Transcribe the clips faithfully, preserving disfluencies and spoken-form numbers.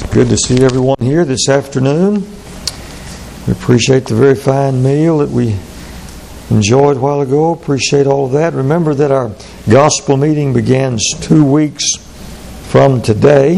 Good to see everyone here this afternoon. We appreciate the very fine meal that we enjoyed a while ago. Appreciate all of that. Remember that our gospel meeting begins two weeks from today.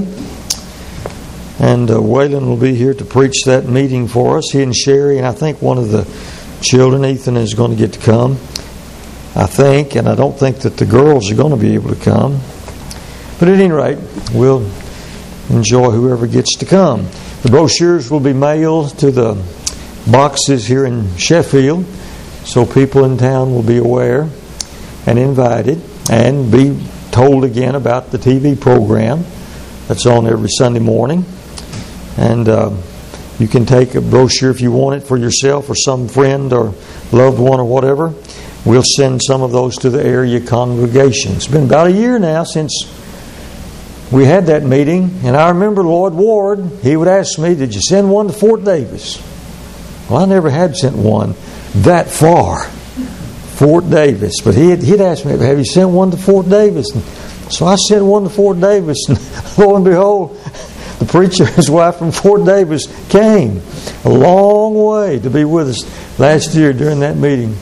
And uh, Waylon will be here to preach that meeting for us. He and Sherry, and I think one of the children, Ethan, is going to get to come. I think, and I don't think that the girls are going to be able to come. But at any rate, we'll enjoy whoever gets to come. The brochures will be mailed to the boxes here in Sheffield, so people in town will be aware and invited and be told again about the T V program that's on every Sunday morning. And uh, you can take a brochure if you want it for yourself or some friend or loved one or whatever. We'll send some of those to the area congregation. It's been about a year now since we had that meeting, and I remember Lloyd Ward, he would ask me, did you send one to Fort Davis? Well, I never had sent one that far, Fort Davis. But he'd, he'd ask me, have you sent one to Fort Davis? And so I sent one to Fort Davis, and lo and behold, the preacher and his wife from Fort Davis came a long way to be with us last year during that meeting.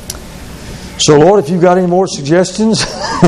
So, Lord, if you've got any more suggestions,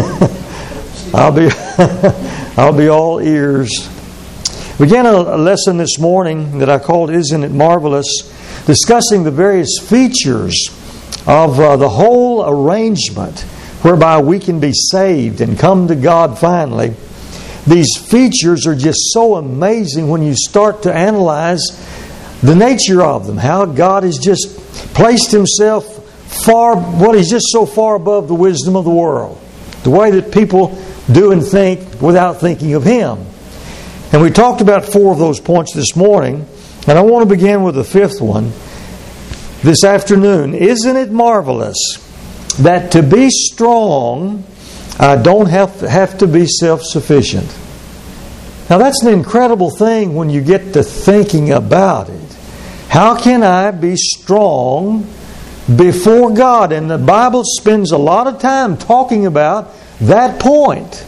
I'll be... I'll be all ears. We began a lesson this morning that I called Isn't It Marvelous? Discussing the various features of uh, the whole arrangement whereby we can be saved and come to God finally. These features are just so amazing when you start to analyze the nature of them. How God has just placed Himself far, well, He's just so far above the wisdom of the world. The way that people do and think without thinking of Him. And we talked about four of those points this morning, and I want to begin with the fifth one this afternoon. Isn't it marvelous that to be strong, I don't have to, have to be self-sufficient? Now that's an incredible thing when you get to thinking about it. How can I be strong before God? And the Bible spends a lot of time talking about that point.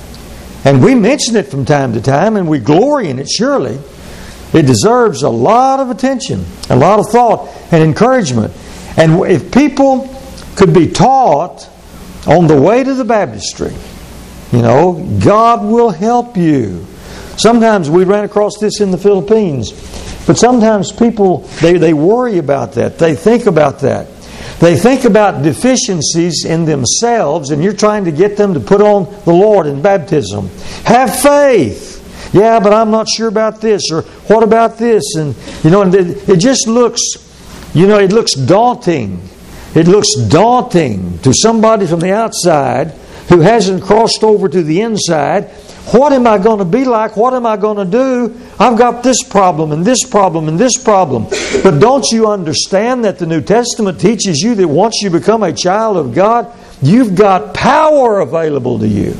And we mention it from time to time, and we glory in it, surely. It deserves a lot of attention, a lot of thought and encouragement. And if people could be taught on the way to the baptistry, you know, God will help you. Sometimes we ran across this in the Philippines, but sometimes people, they, they worry about that. They think about that. They think about deficiencies in themselves, and you're trying to get them to put on the Lord in baptism. Have faith. Yeah, but I'm not sure about this, or what about this? And you know, and it, it just looks, you know, it looks daunting. It looks daunting to somebody from the outside who hasn't crossed over to the inside. What am I going to be like? What am I going to do? I've got this problem and this problem and this problem. But don't you understand that the New Testament teaches you that once you become a child of God, you've got power available to you.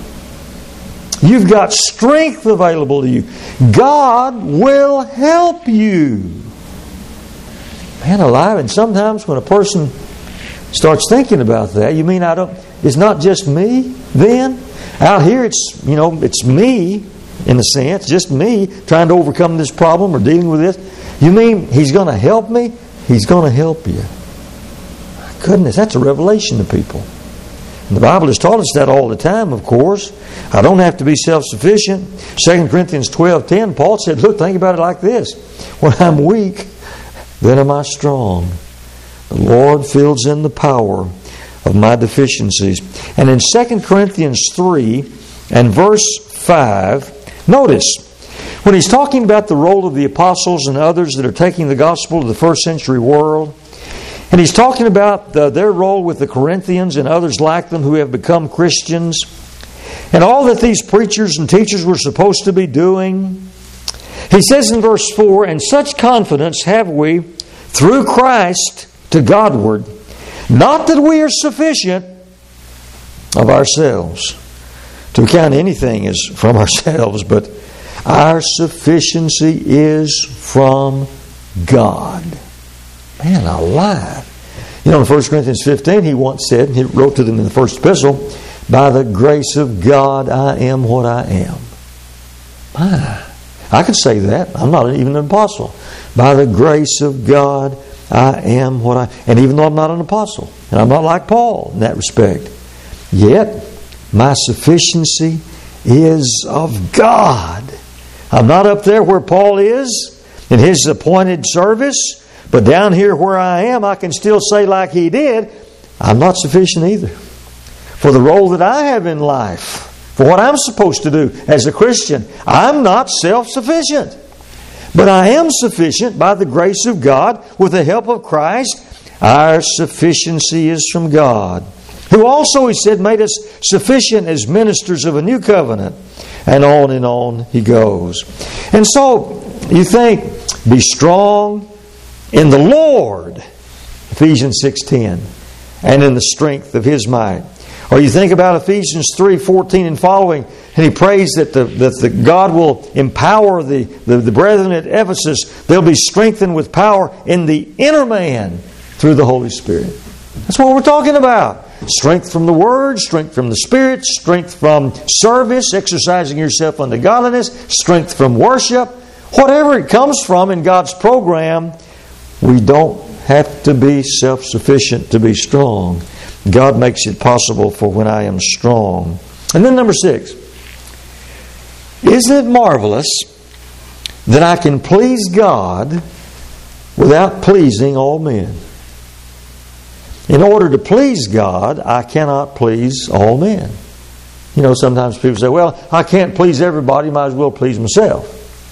You've got strength available to you. God will help you. Man alive, and sometimes when a person starts thinking about that, you mean I don't, it's not just me then? Out here, it's, you know, it's me, in a sense, just me trying to overcome this problem or dealing with this. You mean He's going to help me? He's going to help you. My goodness, that's a revelation to people. And the Bible has taught us that all the time, of course. I don't have to be self-sufficient. Second Corinthians twelve ten, Paul said, look, think about it like this. When I'm weak, then am I strong. The Lord fills in the power of my deficiencies. And in Second Corinthians three and verse five, notice, when he's talking about the role of the apostles and others that are taking the gospel to the first century world, and he's talking about the, their role with the Corinthians and others like them who have become Christians, and all that these preachers and teachers were supposed to be doing, he says in verse four, and such confidence have we through Christ to Godward, not that we are sufficient of ourselves to count anything as from ourselves, but our sufficiency is from God. Man alive. You know, in First Corinthians fifteen, he once said, he wrote to them in the first epistle, by the grace of God I am what I am. My. I could say that. I'm not even an apostle. By the grace of God, I am what I... And even though I'm not an apostle, and I'm not like Paul in that respect, yet my sufficiency is of God. I'm not up there where Paul is in his appointed service, but down here where I am, I can still say like he did, I'm not sufficient either. For the role that I have in life, for what I'm supposed to do as a Christian, I'm not self-sufficient. But I am sufficient by the grace of God with the help of Christ. Our sufficiency is from God, who also, he said, made us sufficient as ministers of a new covenant. And on and on he goes. And so, you think, be strong in the Lord, Ephesians six ten, and in the strength of His might. Or you think about Ephesians three fourteen and following, and he prays that the, that the God will empower the, the, the brethren at Ephesus. They'll be strengthened with power in the inner man through the Holy Spirit. That's what we're talking about. Strength from the Word, strength from the Spirit, strength from service, exercising yourself unto godliness, strength from worship. Whatever it comes from in God's program, we don't have to be self-sufficient to be strong. God makes it possible for when I am strong. And then number six. Isn't it marvelous that I can please God without pleasing all men? In order to please God, I cannot please all men. You know, sometimes people say, well, I can't please everybody, might as well please myself.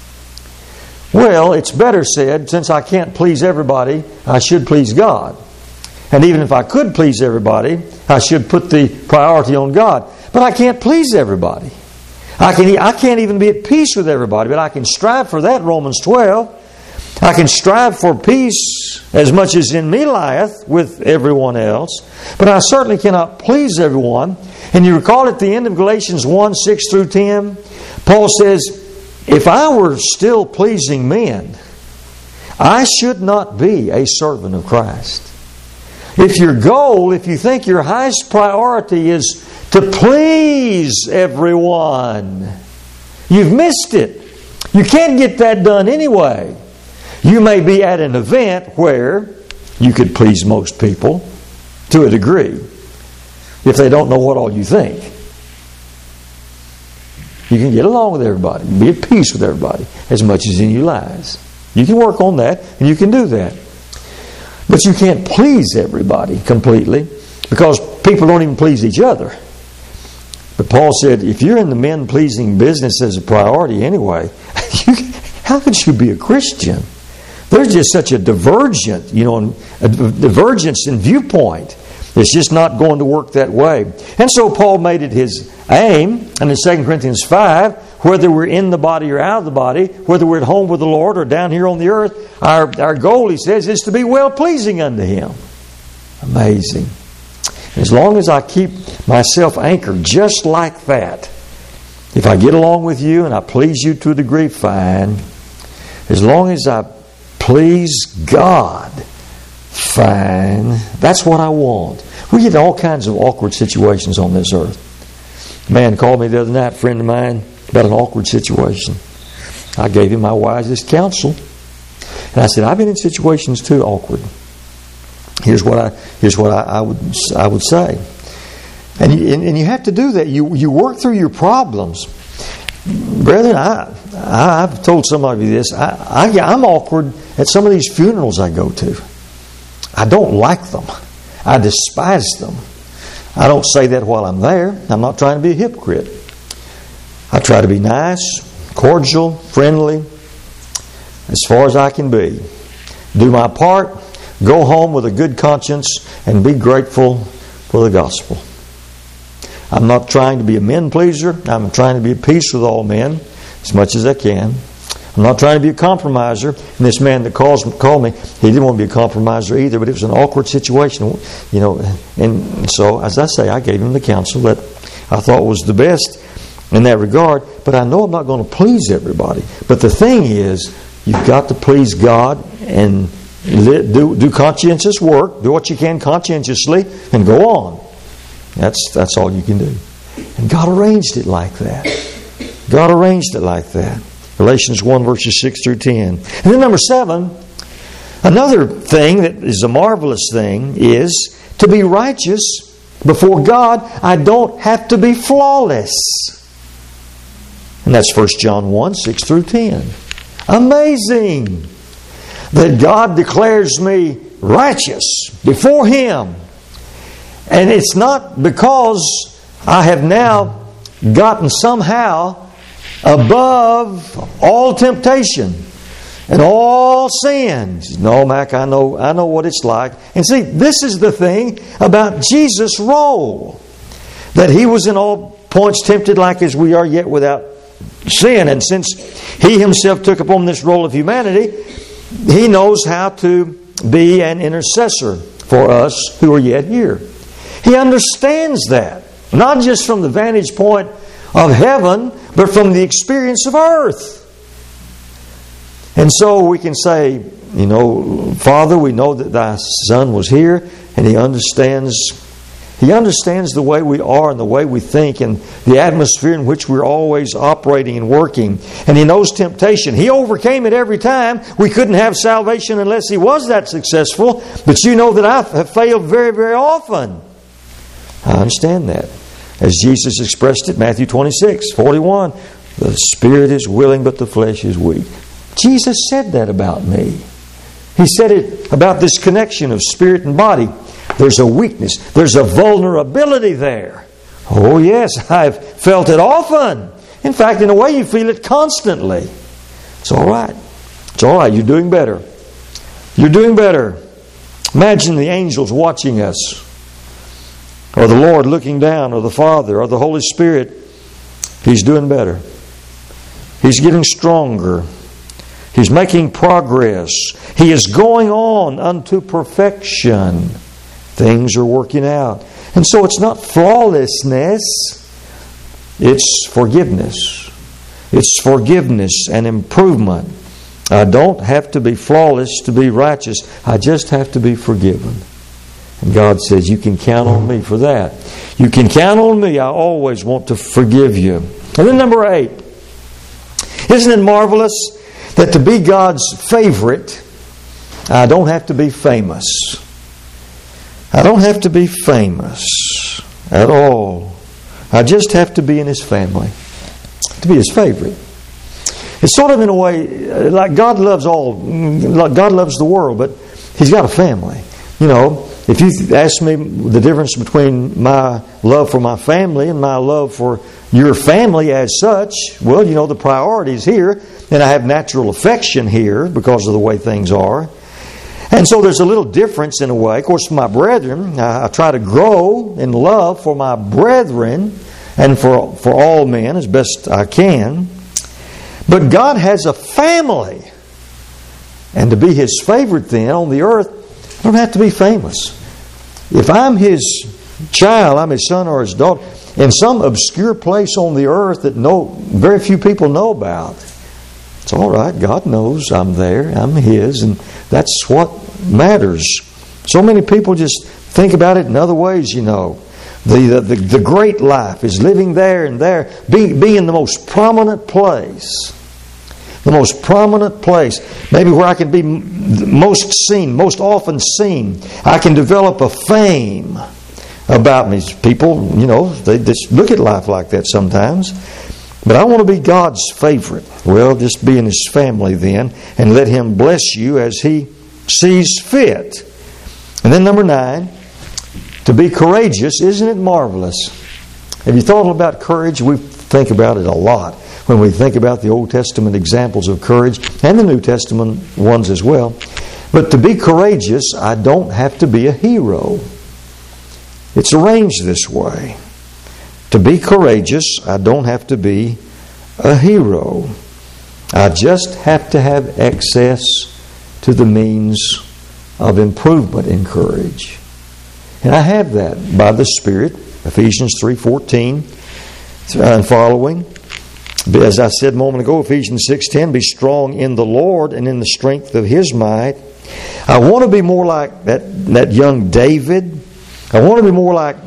Well, it's better said, since I can't please everybody, I should please God. And even if I could please everybody, I should put the priority on God. But I can't please everybody. I can, I can't even be at peace with everybody, but I can strive for that, Romans twelve. I can strive for peace as much as in me lieth with everyone else, but I certainly cannot please everyone. And you recall at the end of Galatians one, six through ten, Paul says, if I were still pleasing men, I should not be a servant of Christ. If your goal, if you think your highest priority is to please everyone, you've missed it. You can't get that done anyway. You may be at an event where you could please most people to a degree if they don't know what all you think. You can get along with everybody, be at peace with everybody as much as in you lies. You can work on that and you can do that. But you can't please everybody completely because people don't even please each other. But Paul said, if you're in the men-pleasing business as a priority anyway, you, how could you be a Christian? There's just such a divergent, you know, a divergence in viewpoint. It's just not going to work that way. And so Paul made it his aim, and in Second Corinthians five, whether we're in the body or out of the body, whether we're at home with the Lord or down here on the earth, our, our goal, he says, is to be well-pleasing unto Him. Amazing. As long as I keep myself anchored just like that, if I get along with you and I please you to a degree, fine. As long as I please God, fine. That's what I want. We get all kinds of awkward situations on this earth. A man called me the other night, a friend of mine, about an awkward situation. I gave him my wisest counsel. And I said, I've been in situations too awkward. Here's what I here's what I, I would I would say. And you, and, and you have to do that. You you work through your problems. Brethren, I, I, I've told somebody this. I, I, I'm awkward at some of these funerals I go to. I don't like them. I despise them. I don't say that while I'm there. I'm not trying to be a hypocrite. I try to be nice, cordial, friendly, as far as I can be. Do my part, go home with a good conscience, and be grateful for the gospel. I'm not trying to be a men pleaser. I'm trying to be at peace with all men as much as I can. I'm not trying to be a compromiser. And this man that calls called me, he didn't want to be a compromiser either, but it was an awkward situation, you know. And so, as I say, I gave him the counsel that I thought was the best in that regard. But I know I'm not going to please everybody. But the thing is, you've got to please God and do do conscientious work. Do what you can conscientiously, and go on. That's that's all you can do. And God arranged it like that. God arranged it like that. Galatians one, verses six through ten. And then number seven, another thing that is a marvelous thing is to be righteous before God. I don't have to be flawless. And that's First John one, six through ten. Amazing that God declares me righteous before Him. And it's not because I have now gotten somehow above all temptation and all sins. No, Mac, I know, I know what it's like. And see, this is the thing about Jesus' role. That He was in all points tempted like as we are, yet without sin. And since He Himself took upon this role of humanity, He knows how to be an intercessor for us who are yet here. He understands that. Not just from the vantage point of heaven, but from the experience of earth. And so we can say, you know, Father, we know that Thy Son was here, and He understands He understands the way we are and the way we think and the atmosphere in which we're always operating and working. And He knows temptation. He overcame it every time. We couldn't have salvation unless He was that successful. But you know that I have failed very, very often. I understand that. As Jesus expressed it, Matthew twenty-six, forty-one, the spirit is willing, but the flesh is weak. Jesus said that about me. He said it about this connection of spirit and body. There's a weakness. There's a vulnerability there. Oh yes, I've felt it often. In fact, in a way, you feel it constantly. It's all right. It's all right. You're doing better. You're doing better. Imagine the angels watching us, or the Lord looking down, or the Father, or the Holy Spirit. He's doing better. He's getting stronger. He's making progress. He is going on unto perfection. Things are working out. And so it's not flawlessness. It's forgiveness. It's forgiveness and improvement. I don't have to be flawless to be righteous. I just have to be forgiven. And God says, you can count on me for that. You can count on me. I always want to forgive you. And then number eight. Isn't it marvelous that to be God's favorite, I don't have to be famous. I don't have to be famous at all. I just have to be in His family. To be His favorite. It's sort of in a way, like God loves all, like God loves the world, but He's got a family. You know, if you ask me the difference between my love for my family and my love for your family as such, well, you know, the priority's here, and I have natural affection here because of the way things are. And so there's a little difference in a way. Of course, for my brethren, I, I try to grow in love for my brethren and for, for all men as best I can. But God has a family. And to be His favorite then on the earth, I don't have to be famous. If I'm His child, I'm His son or His daughter, in some obscure place on the earth that no very few people know about, it's all right. God knows I'm there. I'm His, and that's what matters. So many people just think about it in other ways, you know. The, the, the great life is living there and there, being, being in the most prominent place. The most prominent place. Maybe where I can be most seen, most often seen. I can develop a fame about me. People, you know, they just look at life like that sometimes. But I want to be God's favorite. Well, just be in His family then, and let Him bless you as He sees fit. And then number nine, to be courageous. Isn't it marvelous? Have you thought about courage? We think about it a lot when we think about the Old Testament examples of courage and the New Testament ones as well. But to be courageous, I don't have to be a hero. It's arranged this way. To be courageous, I don't have to be a hero. I just have to have access to the means of improvement in courage. And I have that by the Spirit. Ephesians three fourteen and following. As I said a moment ago, Ephesians six ten, be strong in the Lord and in the strength of His might. I want to be more like that, that young David. I want to be more like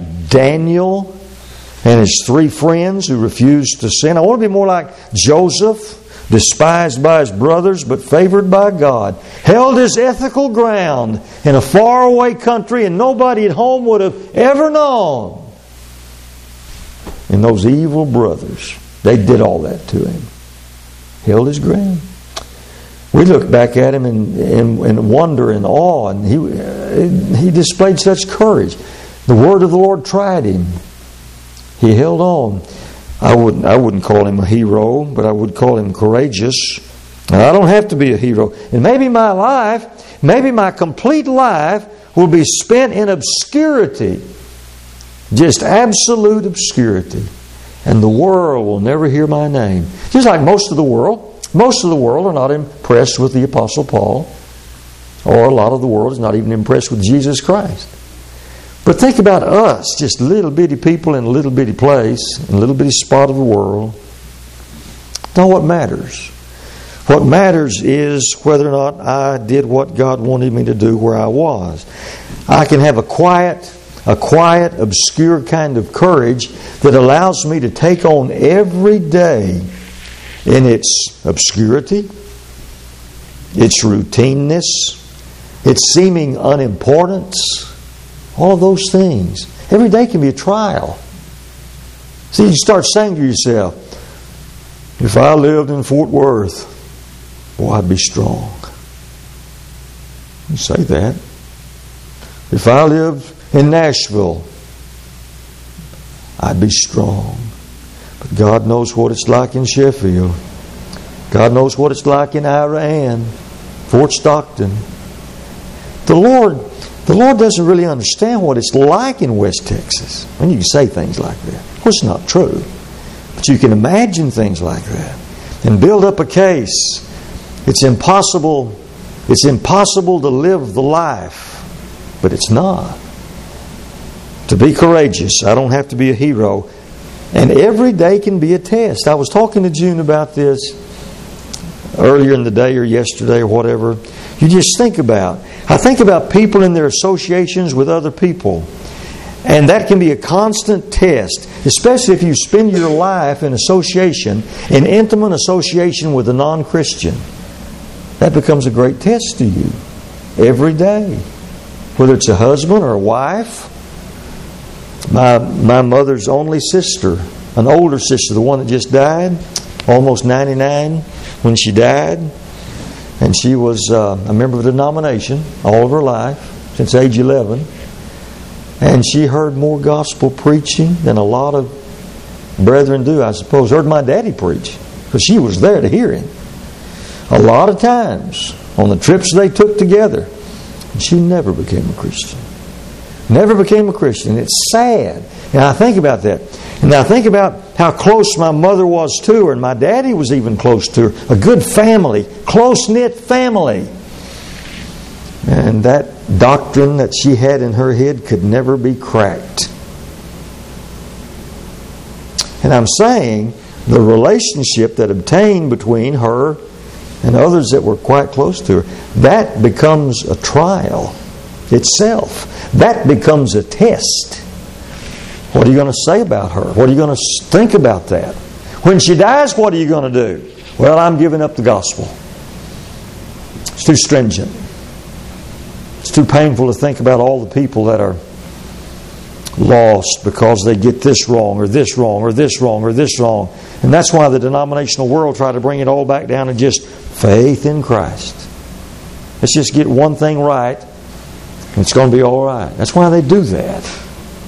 Daniel and his three friends who refused to sin. I want to be more like Joseph, despised by his brothers, but favored by God, held his ethical ground in a faraway country and nobody at home would have ever known. And those evil brothers, they did all that to him. Held his ground. We look back at him in, in, in wonder and awe, and he, he displayed such courage. The word of the Lord tried him. He held on. I wouldn't, I wouldn't call him a hero, but I would call him courageous. Now, I don't have to be a hero. And maybe my life, maybe my complete life will be spent in obscurity. Just absolute obscurity. And the world will never hear my name. Just like most of the world. Most of the world are not impressed with the Apostle Paul. Or a lot of the world is not even impressed with Jesus Christ. But think about us, just little bitty people in a little bitty place, in a little bitty spot of the world. Now what matters? What matters is whether or not I did what God wanted me to do where I was. I can have a quiet, a quiet, obscure kind of courage that allows me to take on every day in its obscurity, its routineness, its seeming unimportance. All of those things. Every day can be a trial. See, you start saying to yourself, if I lived in Fort Worth, boy, I'd be strong. You say that. If I lived in Nashville, I'd be strong. But God knows what it's like in Sheffield. God knows what it's like in Iran, Fort Stockton. The Lord... The Lord doesn't really understand what it's like in West Texas. And you can say things like that. Well, it's not true. But you can imagine things like that. And build up a case. It's impossible. It's impossible to live the life. But it's not. To be courageous, I don't have to be a hero. And every day can be a test. I was talking to June about this earlier in the day or yesterday or whatever. You just think about I think about people in their associations with other people. And that can be a constant test, especially if you spend your life in association, in intimate association with a non-Christian. That becomes a great test to you every day. Whether it's a husband or a wife. My, my mother's only sister, an older sister, the one that just died, almost ninety-nine when she died. And she was uh, a member of the denomination all of her life, since age eleven. And she heard more gospel preaching than a lot of brethren do, I suppose. Heard my daddy preach, because she was there to hear him. A lot of times, on the trips they took together. And she never became a Christian. Never became a Christian. It's sad. And I think about that. And I think about how close my mother was to her, and my daddy was even close to her. A good family, close-knit family. And that doctrine that she had in her head could never be cracked. And I'm saying the relationship that obtained between her and others that were quite close to her, that becomes a trial itself. That becomes a test. What are you going to say about her? What are you going to think about that? When she dies, what are you going to do? Well, I'm giving up the gospel. It's too stringent. It's too painful to think about all the people that are lost because they get this wrong or this wrong or this wrong or this wrong. And that's why the denominational world try to bring it all back down to just faith in Christ. Let's just get one thing right and it's going to be all right. That's why they do that.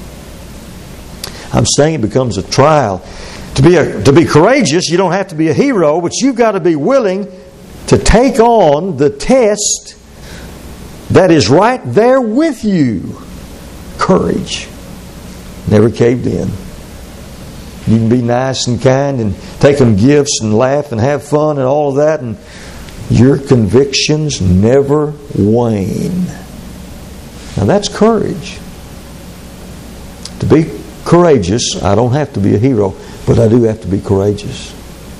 I'm saying it becomes a trial. To be a, to be courageous, you don't have to be a hero, but you've got to be willing to take on the test that is right there with you. Courage. Never caved in. You can be nice and kind and take them gifts and laugh and have fun and all of that, and your convictions never wane. Now that's courage. To be courageous, I don't have to be a hero, but I do have to be courageous.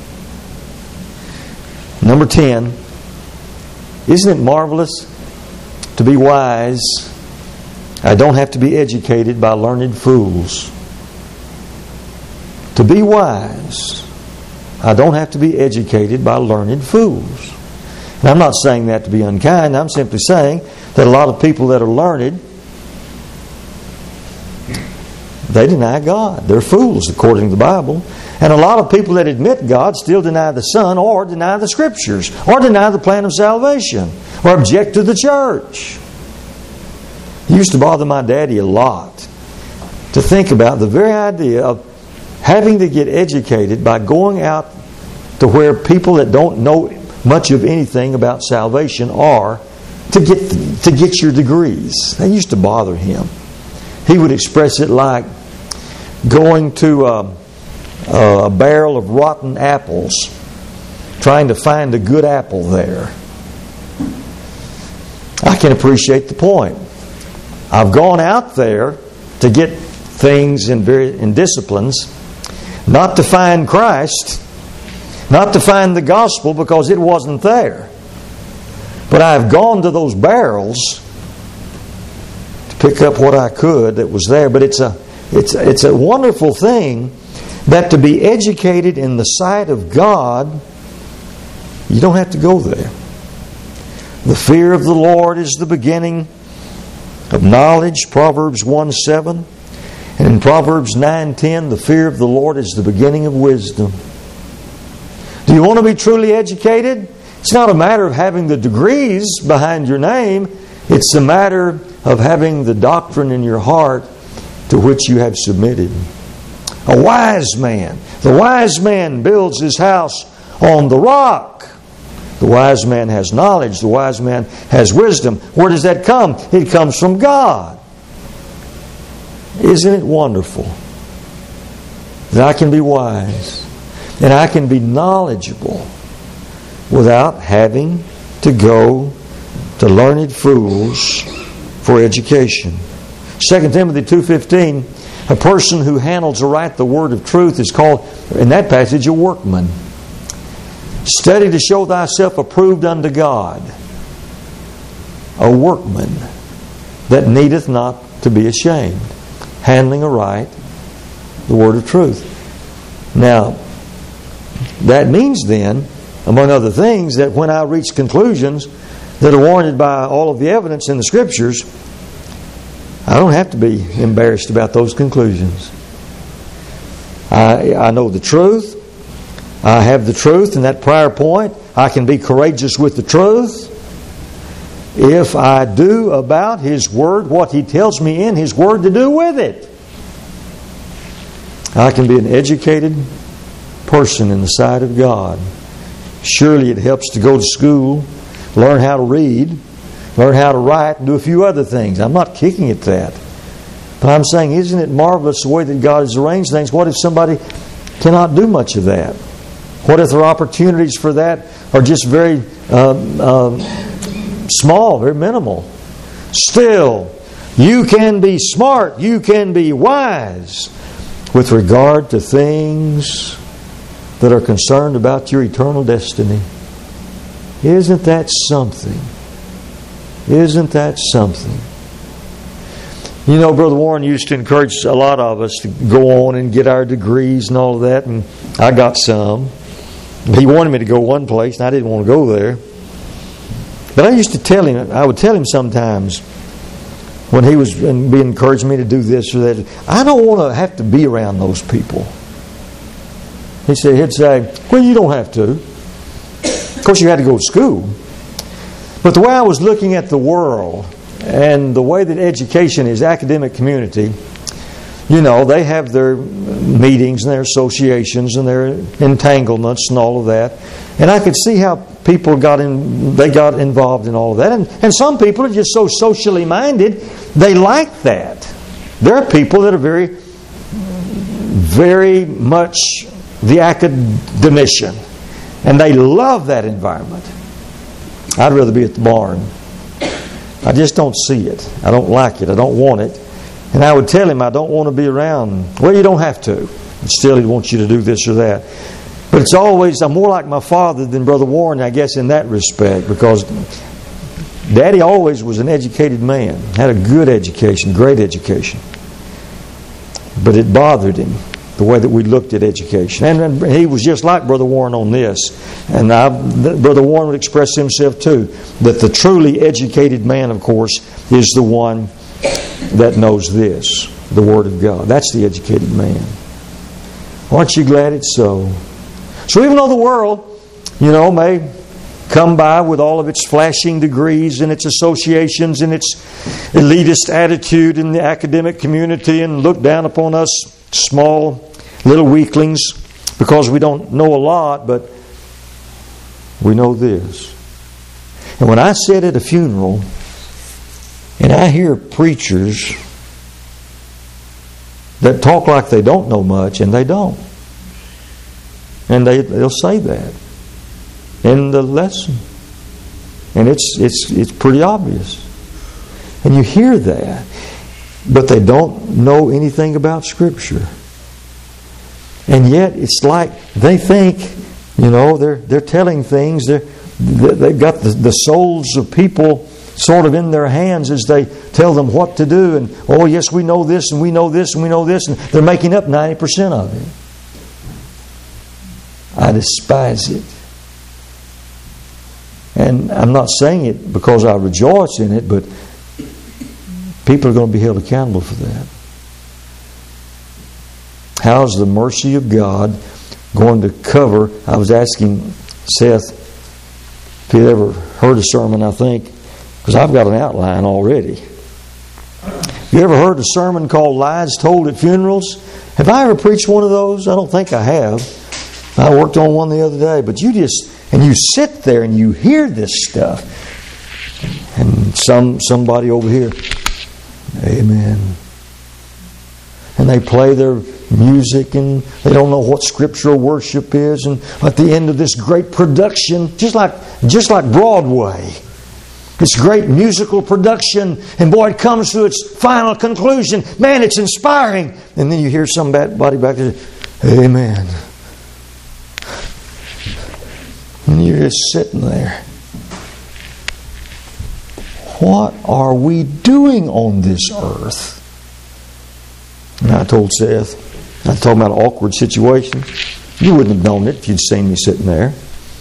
Number ten, isn't it marvelous to be wise? I don't have to be educated by learned fools. To be wise, I don't have to be educated by learned fools. And I'm not saying that to be unkind. I'm simply saying that a lot of people that are learned, they deny God. They're fools according to the Bible. And a lot of people that admit God still deny the Son, or deny the Scriptures, or deny the plan of salvation, or object to the church. It used to bother my daddy a lot to think about the very idea of having to get educated by going out to where people that don't know much of anything about salvation are to get to get your degrees. That used to bother him. He would express it like going to a, a barrel of rotten apples, trying to find a good apple there. I can appreciate the point. I've gone out there to get things in, very, in disciplines, not to find Christ, not to find the gospel because it wasn't there. But I've gone to those barrels to pick up what I could that was there. But it's a, it's, it's a wonderful thing that to be educated in the sight of God, you don't have to go there. The fear of the Lord is the beginning of knowledge, Proverbs one seven. And in Proverbs nine ten, the fear of the Lord is the beginning of wisdom. Do you want to be truly educated? It's not a matter of having the degrees behind your name. It's a matter of having the doctrine in your heart to which you have submitted. A wise man. The wise man builds his house on the rock. The wise man has knowledge. The wise man has wisdom. Where does that come? It comes from God. Isn't it wonderful that I can be wise and I can be knowledgeable without having to go to learned fools for education? Second Timothy two fifteen, a person who handles aright the word of truth is called, in that passage, a workman. Study to show thyself approved unto God, a workman that needeth not to be ashamed, handling aright the word of truth. Now, that means then, among other things, that when I reach conclusions that are warranted by all of the evidence in the Scriptures, I don't have to be embarrassed about those conclusions. I, I know the truth. I have the truth in that prior point. I can be courageous with the truth. If I do about His Word what He tells me in His Word to do with it, I can be an educated person in the sight of God. Surely it helps to go to school, learn how to read, learn how to write, and do a few other things. I'm not kicking at that. But I'm saying, isn't it marvelous the way that God has arranged things? What if somebody cannot do much of that? What if their opportunities for that are just very uh, uh, small, very minimal? Still, you can be smart, you can be wise with regard to things that are concerned about your eternal destiny. Isn't that something? Isn't that something? You know, Brother Warren used to encourage a lot of us to go on and get our degrees and all of that, and I got some. He wanted me to go one place, and I didn't want to go there. But I used to tell him, I would tell him sometimes when he was being encouraging me to do this or that, I don't want to have to be around those people. He said, he'd say, well, you don't have to. Of course, you had to go to school. But the way I was looking at the world and the way that education is, academic community, you know, they have their meetings and their associations and their entanglements and all of that. And I could see how people got in, they got involved in all of that. And, and some people are just so socially minded, they like that. There are people that are very, very much the academician. And they love that environment. I'd rather be at the barn. I just don't see it. I don't like it. I don't want it. And I would tell him I don't want to be around. Well, you don't have to. And still he'd want you to do this or that. But it's always, I'm more like my father than Brother Warren, I guess, in that respect. Because Daddy always was an educated man. Had a good education, great education. But it bothered him the way that we looked at education. And, and he was just like Brother Warren on this. And I, Brother Warren would express himself too, that the truly educated man, of course, is the one that knows this, the Word of God. That's the educated man. Aren't you glad it's so? So even though the world, you know, may come by with all of its flashing degrees and its associations and its elitist attitude in the academic community and look down upon us small little weaklings because we don't know a lot, but we know this. And when I sit at a funeral and I hear preachers that talk like they don't know much, and they don't. And they, they'll say that in the lesson. And it's it's it's pretty obvious. And you hear that, but they don't know anything about Scripture. And yet it's like they think, you know, they're they're telling things, they're, they've got the, the souls of people sort of in their hands as they tell them what to do. And, oh yes, we know this and we know this and we know this. And they're making up ninety percent of it. I despise it. And I'm not saying it because I rejoice in it, but people are going to be held accountable for that. How's the mercy of God going to cover? I was asking Seth if he'd ever heard a sermon, I think, because I've got an outline already. Have you ever heard a sermon called Lies Told at Funerals? Have I ever preached one of those? I don't think I have. I worked on one the other day, but you just, and you sit there and you hear this stuff. And some somebody over here, amen. And they play their music and they don't know what scriptural worship is. And at the end of this great production, just like just like Broadway, this great musical production, and boy, it comes to its final conclusion. Man, it's inspiring. And then you hear somebody back there, amen. And you're just sitting there. What are we doing on this earth? And I told Seth, I told him about an awkward situation. You wouldn't have known it if you'd seen me sitting there.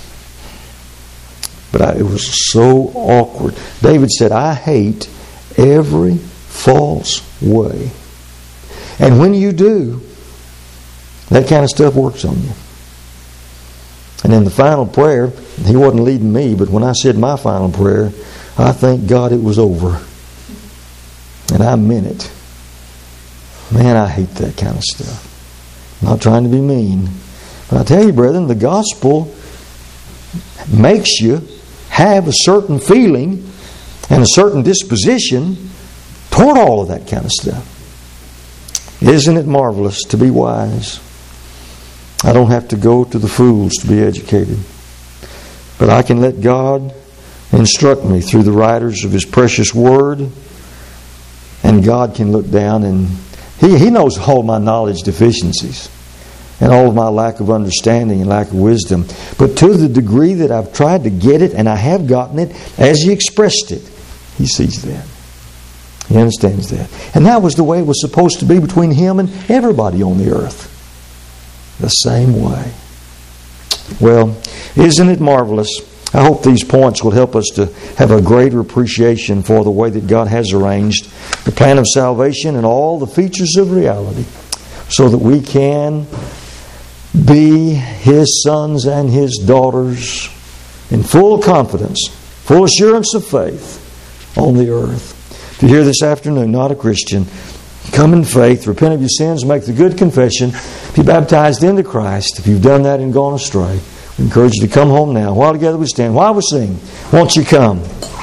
But I, it was so awkward. David said, I hate every false way. And when you do, that kind of stuff works on you. And in the final prayer, he wasn't leading me, but when I said my final prayer, I thank God it was over. And I meant it. Man, I hate that kind of stuff. I'm not trying to be mean. But I tell you, brethren, the gospel makes you have a certain feeling and a certain disposition toward all of that kind of stuff. Isn't it marvelous to be wise? I don't have to go to the fools to be educated. But I can let God instruct me through the writers of His precious Word. And God can look down and He, he knows all my knowledge deficiencies and all of my lack of understanding and lack of wisdom. But to the degree that I've tried to get it, and I have gotten it, as He expressed it, He sees that. He understands that. And that was the way it was supposed to be between Him and everybody on the earth. The same way. Well, isn't it marvelous? I hope these points will help us to have a greater appreciation for the way that God has arranged the plan of salvation and all the features of reality so that we can be His sons and His daughters in full confidence, full assurance of faith on the earth. If you're here this afternoon, not a Christian, come in faith, repent of your sins, make the good confession, be baptized into Christ. If you've done that and gone astray, we encourage you to come home now. While together we stand, while we sing, won't you come?